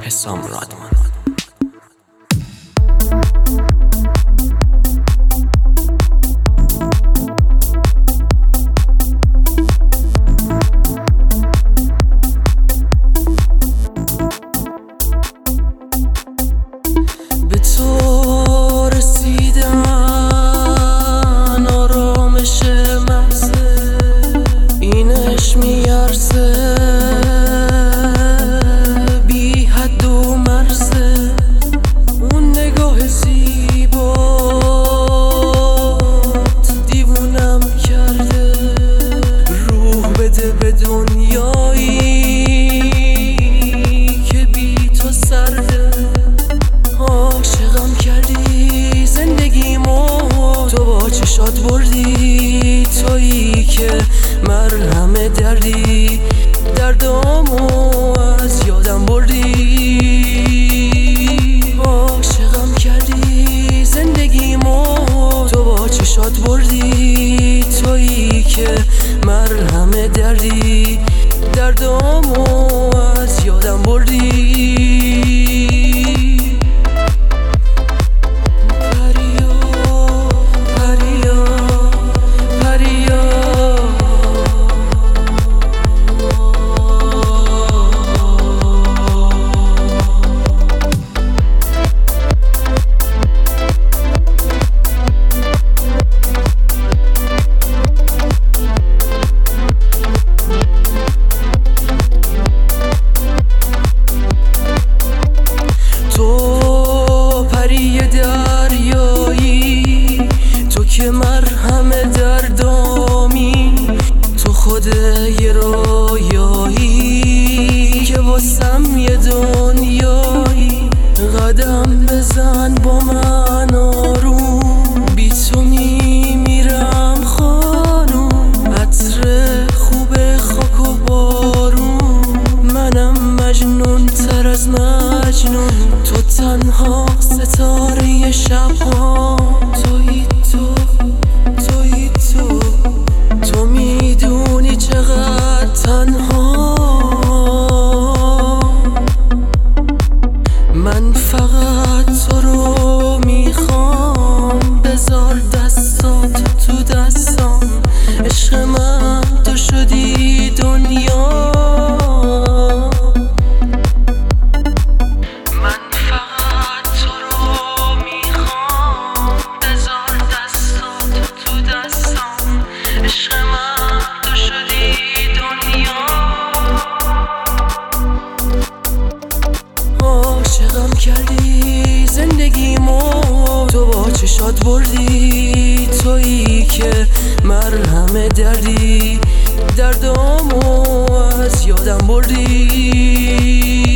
حسام رادمان. به تو رسیدن آرامش محضه، اینش میارزه بی حد و مرزه. اون نگاه زیبات دیوونم کرده، روح بده به دنیایی که بی تو سرده. عاشقم کردی زندگیمو، تو با چشات بردی، تویی که مرهم دردی، دردامو از یادم بردی. عاشقم کردی زندگیمو، تو با چشات بردی، تویی که مرهم دردی، دردامو از یادم بردی. که مرهم دردامی، تو خود یه رویایی که واسم یه دنیایی. قدم بزن با من آروم، بی تو میمیرم خانوم. عطر خوب خاک و بارون، منم مجنون تر از مجنون. تو تنها ستاره شبها، تویی تو میدونی چقدر تنها. من فقط تو رو میخوام، بذار دستات تو دستام. عشق من تو شدی دنیا. من فقط تو رو میخوام، بذار دستات تو دستام. عشق من تو شدی دنیا. عاشقم کردی زندگیمو، تو با چشات بردی، تویی که مرهم دردی، دردامو از یادم بردی.